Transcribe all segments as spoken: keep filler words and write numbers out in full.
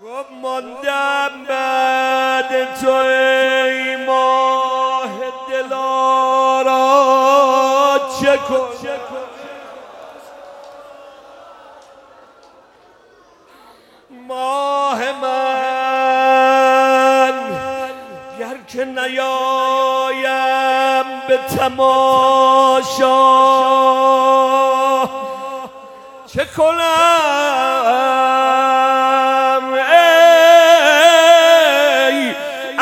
گفت ماندم بعد تو ای ماه دلارا چه کن ماه من گر که نیایم به تماشا چه کنم ای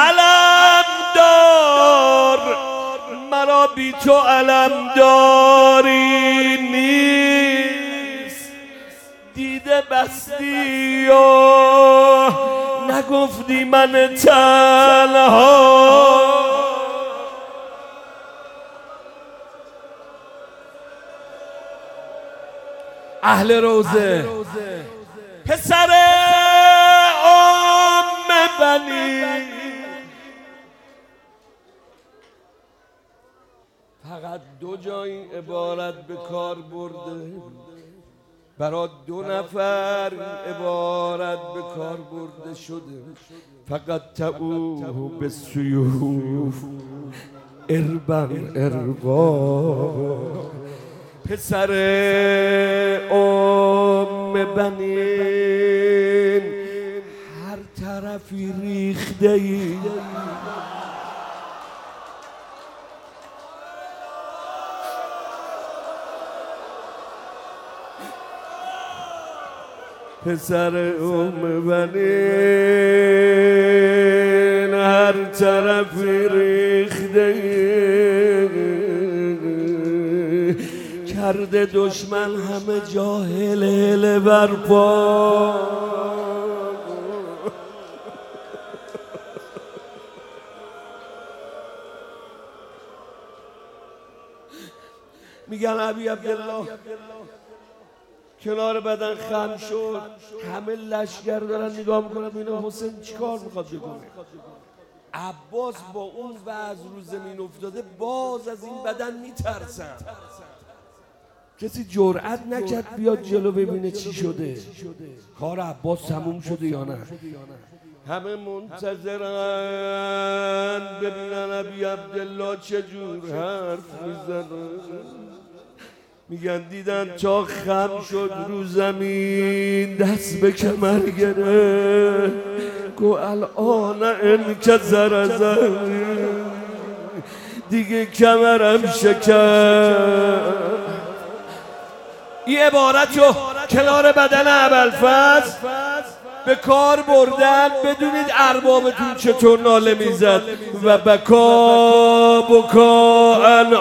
علمدار مرا بی تو علمداری نیست دیده بستی و نگفتی من تنها اهل روزه پسر ام بنی فقط دو جای عبارت به کار برده برای دو نفر عبارت به کار برده شده فقط تعوه به سیوف اربن اربا پسر ام بنین هر طرفی ریخته ای پسر ام بنین هر طرفی ریخته ای کرده دشمن همه جا هل هل برپا میگن ابی عبدالله کنار بدن خم شد همه لشگر دارن نگاه میکنن ببینن حسین چیکار میخواد بکنه عباس با اون وضع رو زمین افتاده باز از این بدن میترسن کسی جرأت نکرد بیاد جلو ببینه چی شده کار عباس تموم شده یا نه همه منتظرن ببینن ابی عبدالله چجور حرف میزنه میگن دیدن تا خم شد رو زمین دست به کمر گره گو الان انکسر ازم دیگه کمرم شکر این عبارتو کنار بدن ابوالفضل به کار بردن بدونید اربابتون چطور ناله میزد و بکا بکا ان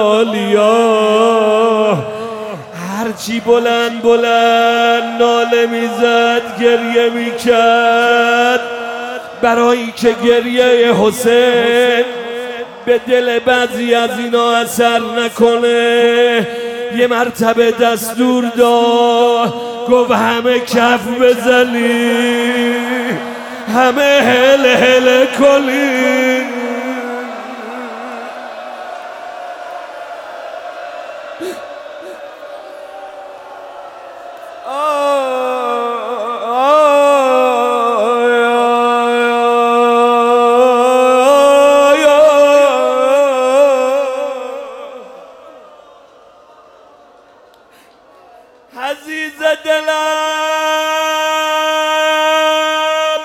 عالیا هرچی بلند بلند ناله میزد گریه میکرد برای که گریه حسین به دل بعضی از اینا اثر نکنه یه مرتبه دستور داد گفت همه کف بزنی همه هل هل کنی عزیز دلم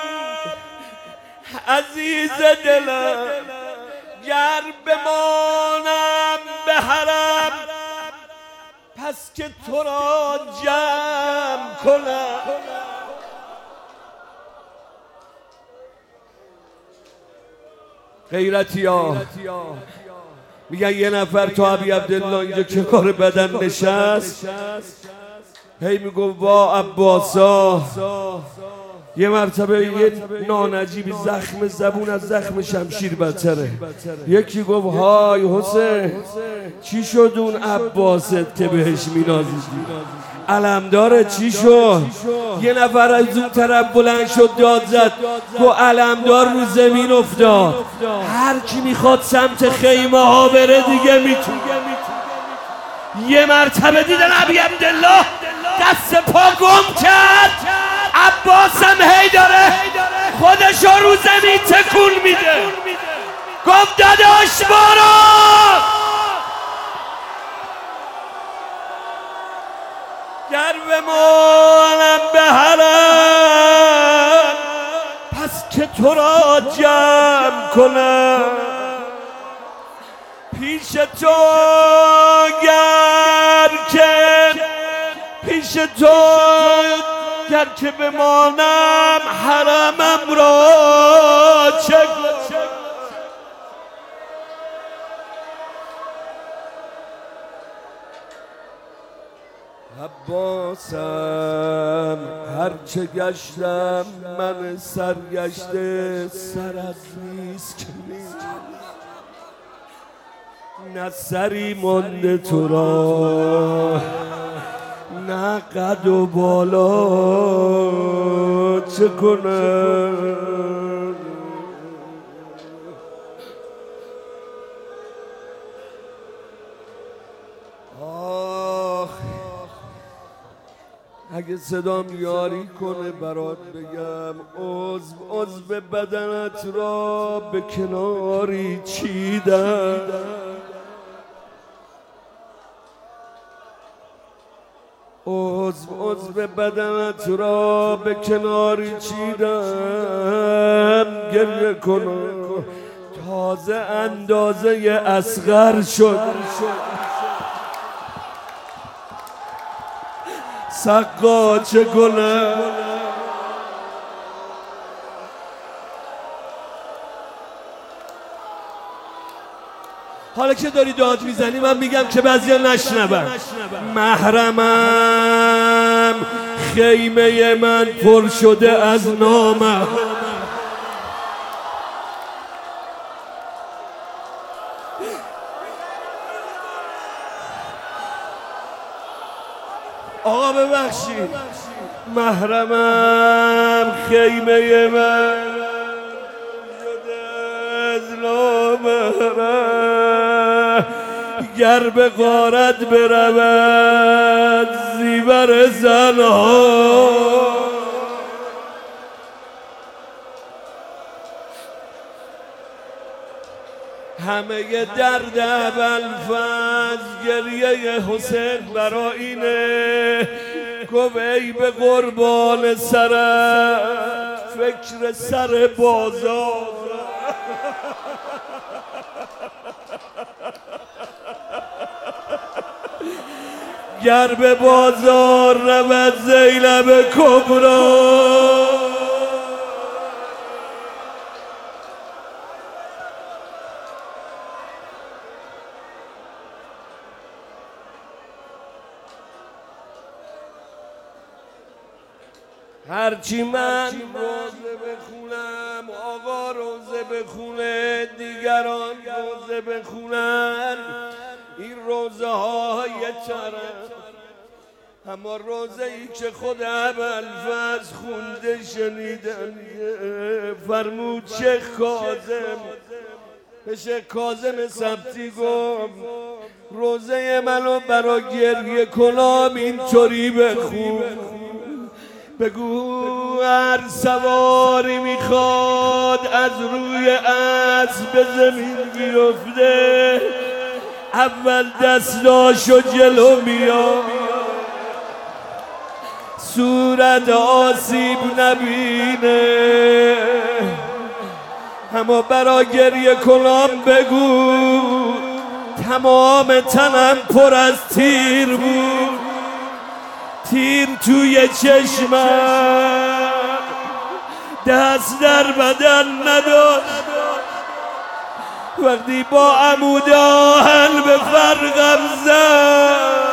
عزیز دلم گر بمانم به حرم پس که تو را جمع کنم غیرتی ها میگن یه نفر تو ابی عبدالله اینجا که کار بدن نشست هی میگو وا عباسا یه مرتبه یه نانجیبی زخم زبون از زخم شمشیر بدتره یکی گفت های حسین چی شد اون عباست که بهش مینازیدی علمدار چی شد یه نفر از اون طرف بلند شد داد زد گو علمدار رو زمین افتاد هر کی میخواد سمت خیمه ها بره دیگه میتونه یه مرتبه دیدن ابی عبدالله دست پا گم کرد عباس هم هی داره خودشو رو زمین تکون میده، گفت داداش برو. گر بمانم به حرم پس که تو را جمع کنم، پیش تو گر که پیش تو گر که بمانم حرمم را چه عباسم هرچه گشتم من سرگشته سر از نیست که نه سری مانده تو را نه قد و بالا چه کنم. آخ اگه صدام یاری کنه برات بگم عضو عضو بدنت را به کناری چیدم، عضو عضو بدنت را به کناری چیدم، گریه کنم تازه اندازه اصغر شد، سقا چه کنم. حالا که داری داد میزنی من میگم که بعضیا نشنون. محرمم خیمه من پر شده از نامم، آقا ببخشید. محرمم خیمه من شده از نامم، گر به غارت برود زیور زنها، همه درد ابوالفضل گریه حسین برا اینه، گفت ای به قربان سرت فکر سر بازار. گر به بازار رود زینب کبرا، هرچی من روزه بخونم آقا روزه بخونه دیگران روزه بخونن، این روزه های چرم، اما روزه ای که خود ابوالفضل خونده شنیدم فرمود شیخ کاظم به شیخ کاظم سبتی گفت روزه منو برا گریه کنم اینطوری بخون، بگو هر سواری میخواد از روی اسب به زمین بیفته اول دستاشو جلو میاد، صورت آسیب نبینه، اما برا گریه کنم بگو تمام تنم پر از تیر بود، تیر توی چشمم دست در بدن نداشت، وقتی با عمود آهن به فرقم زد